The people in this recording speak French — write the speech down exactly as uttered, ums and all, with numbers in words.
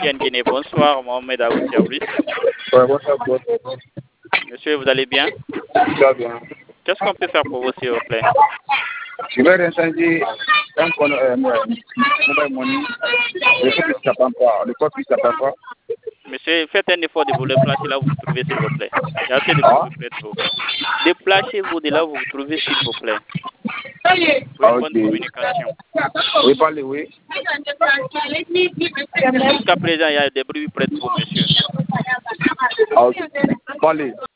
N Guinée. Bonsoir, Mohamed à votre service. Ouais, bonsoir, bonsoir. Monsieur, vous allez bien? Ça va bien. Qu'est-ce qu'on peut faire pour vous, s'il vous plaît? Je vais renseigner un con- euh, mobile money. Le code ne s'appelle pas. Le code ne s'appelle pas. Monsieur, faites un effort de vous déplacer là où vous vous trouvez, s'il vous plaît. Il y a assez de bruit près de vous. Déplacez-vous de là où vous vous trouvez, s'il vous plaît. Pour une Ah, bonne ok. communication. Oui, parlez, oui. Jusqu'à présent, il y a des bruits près de vous, monsieur. Ah, ok. Parlez.